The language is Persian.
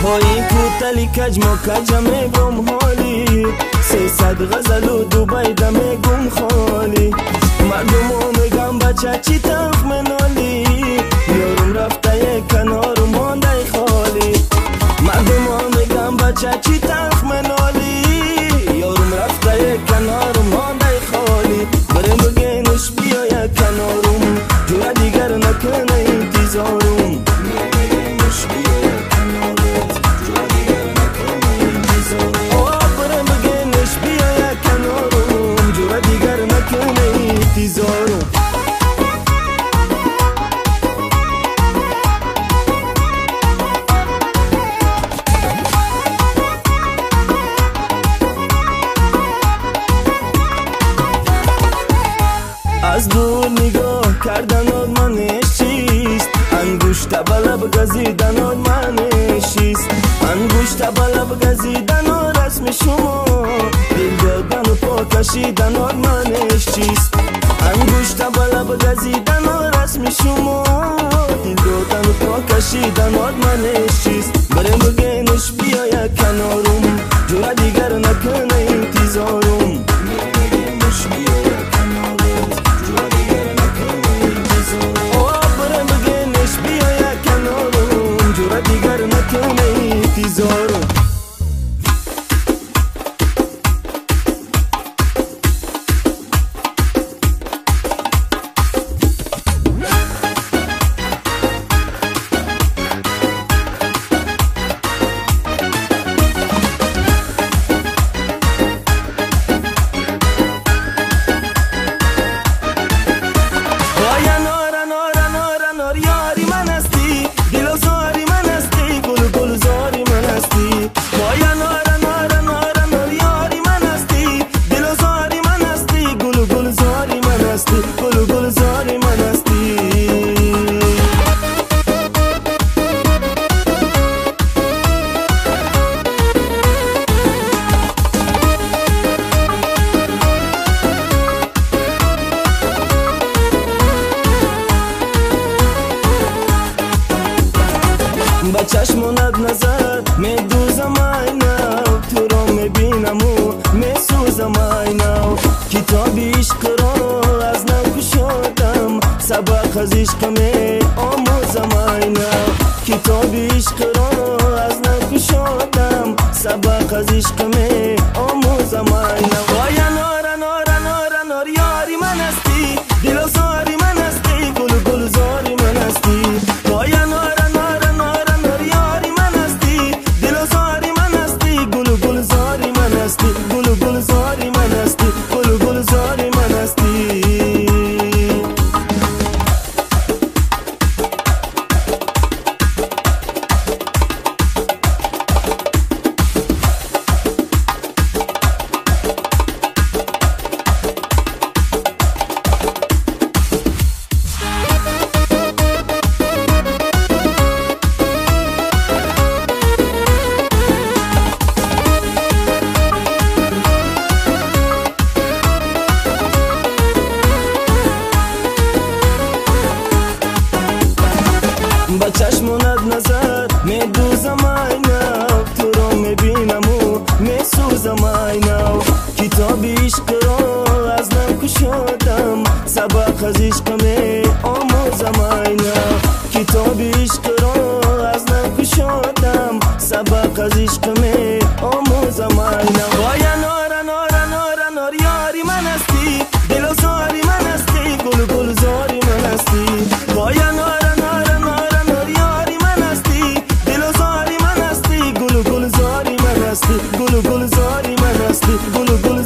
این کوتلی کج ما کجمه گم حالی 300 غزل و دوبای دمه گم خالی مردم ها میگم بچه چی تخ منالی یارم رفته یک کنار مانده خالی مردم ها میگم بچه چی تخ منالی یارم رفته یک کنار مانده خالی بریم بگینش بیا یک کنارم جور دیگر نکنه انتظارم از دور نگاه کردن آدمانش چیست انگشت بلب گزیدن آدمانش چیست انگشت بلب گزیدن رسم شما دل دادن و پا کشیدن آدمانش چیست انگشت بلب گزیدن رسم شما دل دادن و پا کشیدن آدمانش چیست بریم بگینش بیا یک کنارم جور دیگر نکنه انتظارم دیگر نکنه انتظارم با چشمونت نظر میدوزم اینو تو رو میبینم و میسوزم اینو کتاب عشق رو از نو کشادم سبق از عشق می آموزم اینو کتاب عشق رو از نو کشادم سبق از عشق می آموزم اینو وای نور نور نور نور یاری من هستی دل و زاری من هستی گل گل زاری من هستی وای نور گل گل زاری من هستی گل گل زاری من هستی با چشمونت نظر میدوزم اینو تو رو میبینم و میسوزم اینو کتاب عشق رو از نو کشادم سبق از عشق می آموزم اینو کتاب عشق رو از نو کشادم سبق از عشق می آموزم اینو وای نور نور نور نور یاری من هستی دل و زاری من هستی گل گل زاری من هستی وای نور گل گل زاری من هستی گل گل زاری من هستی گل گل